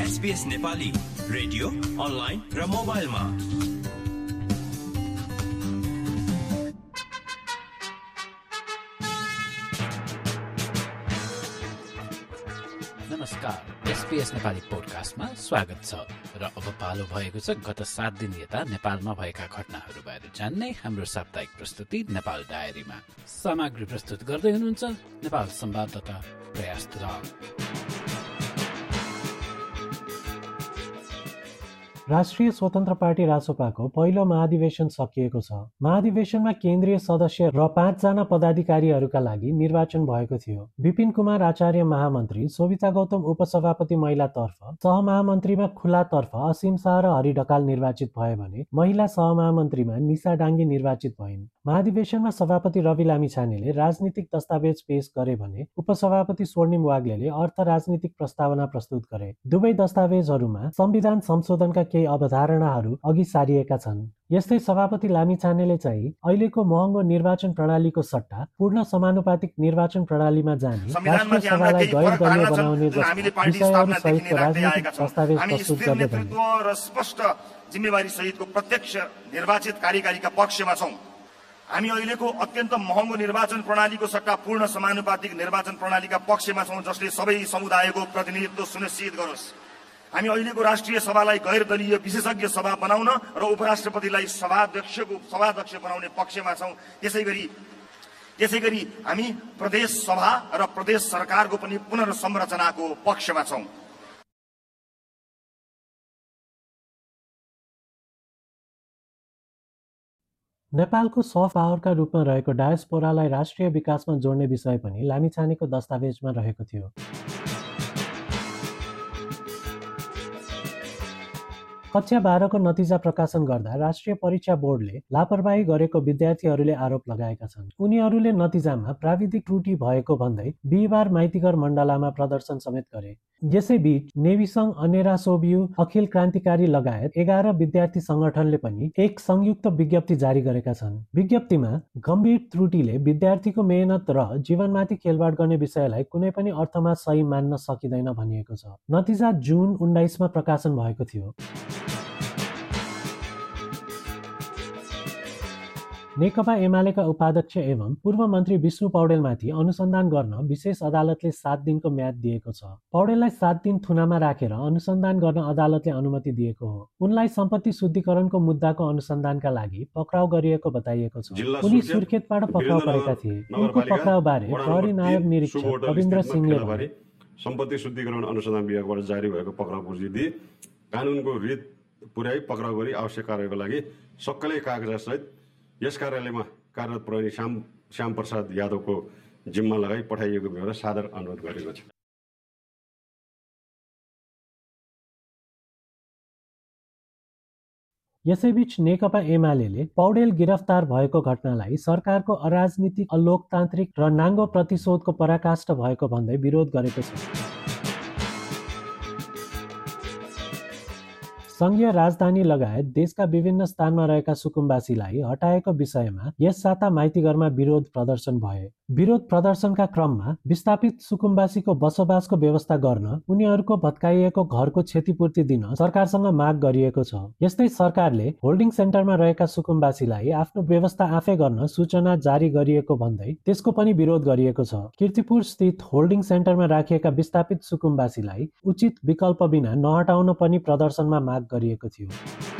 SBS Nepali radio online र मोबाइलमा। नमस्कार, SBS नेपाली पोडकास्टमा स्वागत छ। र अब पालो भएको छ गत 7 दिन यता नेपालमा भएका घटनाहरू बारे जान्ने हाम्रो साप्ताहिक प्रस्तुति नेपाल डायरीमा। सामग्री प्रस्तुत गर्दै हुनुहुन्छ नेपाल संवाददाता प्रयास दुलाल। राष्ट्रिय स्वतन्त्र पार्टी रासोपाको पहिलो महाधिवेशन सकिएको छ। महाधिवेशनमा केन्द्रीय सदस्य र 5 जना पदाधिकारीहरूका लागि निर्वाचन भएको थियो। विपिन कुमार आचार्य महामन्त्री, शोभिता गौतम उपसभापति महिलातर्फ, सहमहामन्त्रीमा खुलातर्फ असीम शाह र हरि ढकाल निर्वाचित भए भने महिला सहमहामन्त्रीमा निशा डाङ्गे निर्वाचित भइन्। महाधिवेशनमा सभापति रवि लामिछानेले राजनीतिक दस्तावेज पेश गरे भने उपसभापति स्वर्णिम वाग्लेले अर्थ राजनीतिक प्रस्तावना प्रस्तुत गरे। दुवै दस्तावेजहरूमा संविधान संशोधनका केही अवधारणाहरू अघि सारिएका छन्। यस्तै सभापति लामिछानेले चाहिँ अहिलेको महँगो निर्वाचन प्रणालीको सट्टा पूर्ण समानुपातिक निर्वाचन प्रणालीमा जाने, राष्ट्रिय सभालाई गैर दलीय बनाउने विषयहरू सहितको राजनीतिक दस्तावेज प्रस्तुत गर्दै भने र स्पष्ट जिम्मेवारी सहितको प्रत्यक्ष निर्वाचित कार्यकारीका पक्षमा छौं। हामी अहिलेको अत्यन्त महँगो निर्वाचन प्रणालीको सट्टा पूर्ण समानुपातिक निर्वाचन प्रणालीका पक्षमा छौं, जसले सबै समुदायको प्रतिनिधित्व सुनिश्चित गरोस्। हामी अहिलेको राष्ट्रिय सभालाई गैर दलीय विशेषज्ञ सभा बनाउन र उपराष्ट्रपतिलाई सभाध्यक्ष बनाउने पक्षमा छौं। त्यसैगरी हामी प्रदेश सभा र प्रदेश सरकारको पनि पुनर्संरचनाको पक्षमा छौं। नेपालको सफ्ट पावरका रूपमा रहेको डायस्पोरालाई राष्ट्रिय विकासमा जोड्ने विषय पनि लामिछानेको दस्तावेजमा रहेको थियो। कक्षा 12 को नतिजा प्रकाशन गर्दा राष्ट्रिय परीक्षा बोर्डले लापरवाही गरेको विद्यार्थीहरूले आरोप लगाएका छन्। उनीहरूले नतिजामा प्राविधिक त्रुटि भएको भन्दै बिहिबार माइतीघर मण्डलामा प्रदर्शन समेत गरे। यसैबीच नेवी संघ, अनेरा सोभियु, अखिल क्रान्तिकारी लगायत 11 विद्यार्थी संगठनले पनि एक संयुक्त विज्ञप्ति जारी गरेका छन्। विज्ञप्तिमा गम्भीर त्रुटिले विद्यार्थीको मेहनत र जीवनमाथि खेलवाड गर्ने विषयलाई कुनै पनि अर्थमा सही मान्न सकिँदैन भनिएको छ। नतिजा जुन 19 मा प्रकाशन भएको थियो। नेकपा एमालेका उपाध्यक्ष एवं पूर्व मन्त्री विष्णु पौडेलमाथि अनुसन्धान गर्न विशेष अदालतले 7 दिनको म्याद दिएको छ। पौडेललाई 7 दिन थुनामा राखेर अनुसन्धान गर्न अदालतले अनुमति दिएको हो। उनलाई सम्पत्ति शुद्धिकरणको मुद्दाको अनुसन्धानका लागि पक्राउ गरिएको बताइएको छ। उनी सुर्खेतबाट पक्राउ परेका थिए। उनको पक्राउबारे प्रहरी नायब निरीक्षक रविन्द्र सिंहले भने सम्पत्ति शुद्धिकरण अनुसन्धान विभागबाट जारी भएको पक्राउ पुर्जी दिई कानुनको रित पुर्याई पक्राउ गरी आवश्यक कारबाहीको लागि सक्कलै कागजातसहित यस कार्यालयमा कार्यरत प्रहरी श्याम प्रसाद यादवको जिम्मा लगाई पठाइएको बेहोरा सादर अनुरोध गरेको छ। यसैबीच नेकपा एमालेले पौडेल गिरफ्तार भएको घटनालाई सरकारको अराजनीतिक, अलोकतान्त्रिक र नाङ्गो प्रतिशोधको पराकाष्ठ भएको भन्दै विरोध गरेको छ। संघीय राजधानी लगायत देशका विभिन्न स्थानमा रहेका सुकुम्बासीलाई हटाएको विषयमा यस साता माइतीघरमा विरोध प्रदर्शन भए। विरोध प्रदर्शनका क्रममा विस्थापित सुकुम्बासीको बसोबासको व्यवस्था गर्न, उनीहरूको भत्काइएको घरको क्षतिपूर्ति दिन सरकारसँग माग गरिएको छ। यस्तै सरकारले होल्डिङ सेन्टरमा रहेका सुकुम्बासीलाई आफ्नो व्यवस्था आफै गर्न सूचना जारी गरिएको भन्दै त्यसको पनि विरोध गरिएको छ। कीर्तिपुर स्थित होल्डिङ सेन्टरमा राखिएका विस्थापित सुकुम्बासीलाई उचित विकल्प बिना नहटाउन पनि प्रदर्शनमा माग गरिएको थियो।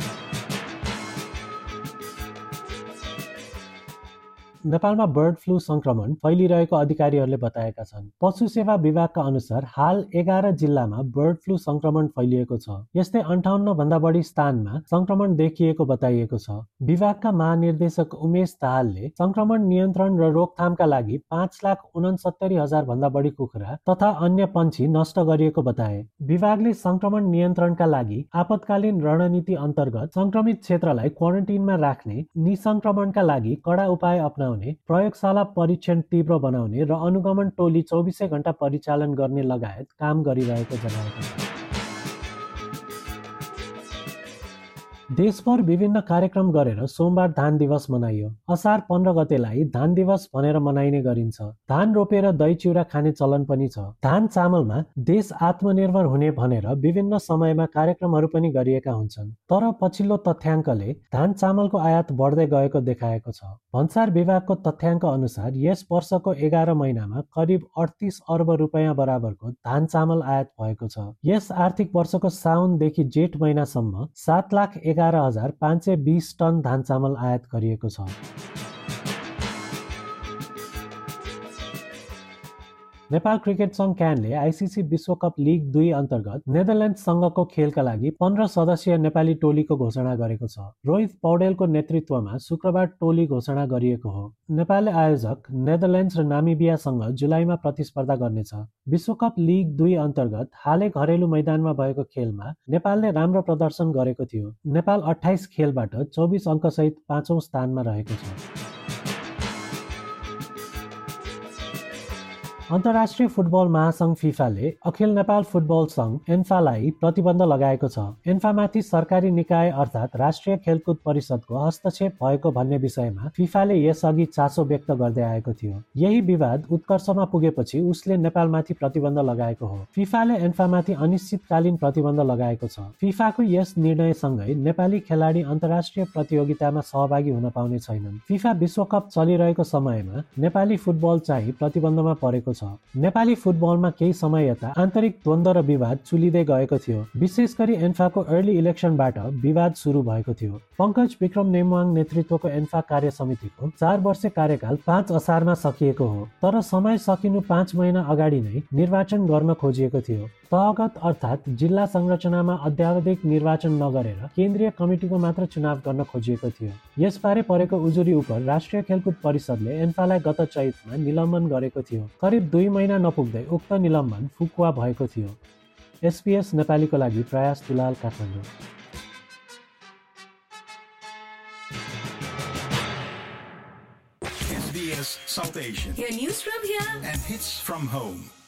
नेपालमा बर्ड फ्लू संक्रमण फैलिरहेको अधिकारीहरूले बताएका छन्। पशु सेवा विभागका अनुसार हाल 11 जिल्लामा बर्ड फ्लू संक्रमण फैलिएको छ। यस्तै 58 भन्दा बढी स्थानमा संक्रमण देखिएको बताइएको छ। विभागका महानिर्देशक उमेश दाहालले संक्रमण नियन्त्रण र रोकथामका लागि 5,69,000 भन्दा बढी कुखुरा तथा अन्य पन्छी नष्ट गरिएको बताए। विभागले संक्रमण नियन्त्रणका लागि आपतकालीन रणनीति अन्तर्गत संक्रमित क्षेत्रलाई क्वारेन्टिनमा राख्ने, निसंक्रमणका लागि कडा उपाय अपनाउने, प्रयोगशाला परीक्षण तीव्र बनाउने र अनुगमन टोली 24 घण्टा परिचालन गर्ने लगायत काम गरिरहेको जनाएको छ। देशभर विभिन्न कार्यक्रम गरेर सोमबार धान दिवस मनाइयो। असार 15 गतेलाई धान दिवस भनेर मनाइने गरिन्छ। धान रोपेर दही चिउरा खाने चलन पनि छ। धान चामलमा देश आत्मनिर्भर हुने भनेर विभिन्न समयमा कार्यक्रमहरू पनि गरिएका हुन्छन्। तर पछिल्लो तथ्याङ्कले धान चामलको आयात बढ्दै गएको देखाएको छ। भन्सार विभागको तथ्याङ्क अनुसार यस वर्षको 11 महिनामा करिब 38 अर्ब रुपैयाँ बराबरको धान चामल आयात भएको छ। यस आर्थिक वर्षको साउनदेखि जेठ महिनासम्म 7,11,520 टन धान चामल आयात गरिएको छ। नेपाल क्रिकेट संघ क्यानले आइसिसी विश्वकप लिग 2 अन्तर्गत नेदरल्यान्ड्ससँगको खेलका लागि 15 सदस्यीय नेपाली टोलीको घोषणा गरेको छ। रोहित पौडेलको नेतृत्वमा शुक्रबार टोली घोषणा गरिएको हो। नेपालले आयोजक नेदरल्यान्ड्स र नामिबियासँग जुलाईमा प्रतिस्पर्धा गर्नेछ। विश्वकप लिग 2 अन्तर्गत हालै घरेलु मैदानमा भएको खेलमा नेपालले राम्रो प्रदर्शन गरेको थियो। नेपाल 28 खेलबाट 24 अङ्कसहित 5औं स्थानमा रहेको छ। अन्तर्राष्ट्रिय फुटबल महासंघ फिफाले अखिल नेपाल फुटबल संघ एन्फालाई प्रतिबन्ध लगाएको छ। एन्फामाथि सरकारी निकाय अर्थात् राष्ट्रिय खेलकुद परिषदको हस्तक्षेप भएको भन्ने विषयमा फिफाले यसअघि चासो व्यक्त गर्दै आएको थियो। यही विवाद उत्कर्षमा पुगेपछि उसले नेपालमाथि प्रतिबन्ध लगाएको हो। फिफाले एन्फामाथि अनिश्चितकालीन प्रतिबन्ध लगाएको छ। फिफाको यस निर्णयसँगै नेपाली खेलाडी अन्तर्राष्ट्रिय प्रतियोगितामा सहभागी हुन पाउने छैनन्। फिफा विश्वकप चलिरहेको समयमा नेपाली फुटबल चाहिँ प्रतिबन्धमा परेको छ। नेपाली फुटबलमा केही समय यता आन्तरिक द्वन्द्व र विवाद चुलिँदै गएको थियो। विशेष गरी एन्फाको अर्ली इलेक्सनबाट विवाद सुरु भएको थियो। पंकज विक्रम नेमवाङ नेतृत्वको एन्फा कार्य समितिको 4 वर्षे कार्यकाल 5 असारमा सकिएको हो। तर समय सकिनु 5 महिना अगाडि नै निर्वाचन गर्न खोजिएको थियो। तहगत अर्थात् जिल्ला संरचनामा अद्यावधिक निर्वाचन नगरेर केन्द्रीय कमिटीको मात्र चुनाव गर्न खोजिएको थियो। यसबारे परेको उजुरी उप राष्ट्रिय खेलकुद परिषदले एन्फालाई गत चैतमा निलम्बन गरेको थियो। करिब 2 महिना नपुग्दै उक्त निलम्बन फुकुवा भएको थियो। SBS नेपालीको लागि प्रयास Dulal, Kathmandu. SBS South Asian. Hear news from here and hits from home.